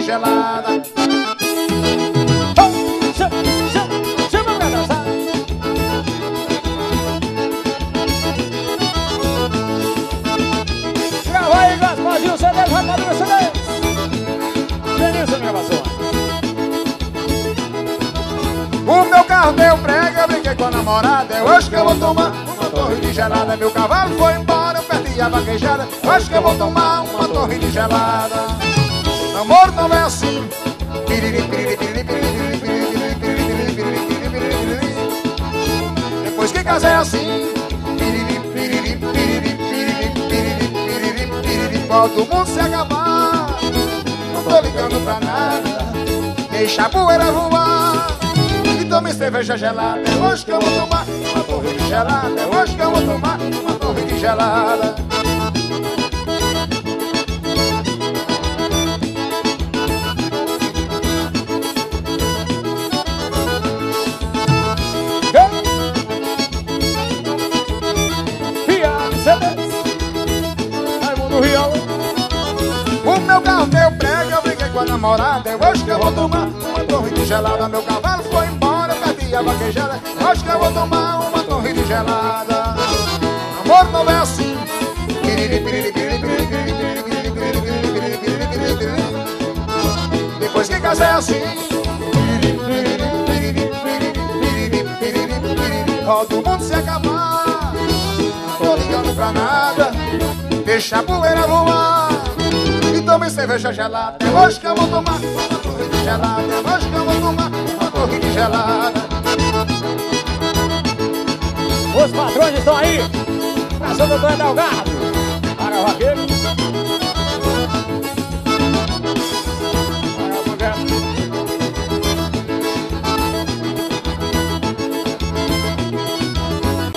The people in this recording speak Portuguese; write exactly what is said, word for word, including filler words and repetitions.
gelada. Chama pra dançar. Grava aí, Gasparzinho, C D, Rapadura C D. Denilson Gravações. O meu carro deu prega, eu brinquei com a namorada. Eu acho que eu vou tomar uma torre de gelada. Meu cavalo foi embora, eu perdi a vaquejada. Eu acho que eu vou tomar uma torre de gelada. Namoro não é assim. Depois que casei assim, pode o mundo se acabar. Não tô ligando pra nada, deixa a poeira voar. E tome cerveja gelada, é hoje que eu vou tomar uma torre de gelada. É hoje que eu vou tomar uma torre de gelada. O meu carro deu prega, eu briguei com a namorada. Eu acho que eu vou tomar uma torre de gelada. Meu cavalo foi embora, eu perdi a vaquejada. Eu acho que eu vou tomar uma torre de gelada. Amor não é assim. Depois que casei assim, todo mundo se acabar. Não tô ligando pra nada, deixa a poeira voar. E tome cerveja gelada, é hoje que eu vou tomar uma torre de gelada. É hoje que eu vou tomar uma torre de gelada. Os patrões estão aí. Abração, doutor Delgado. Para o vaqueiro.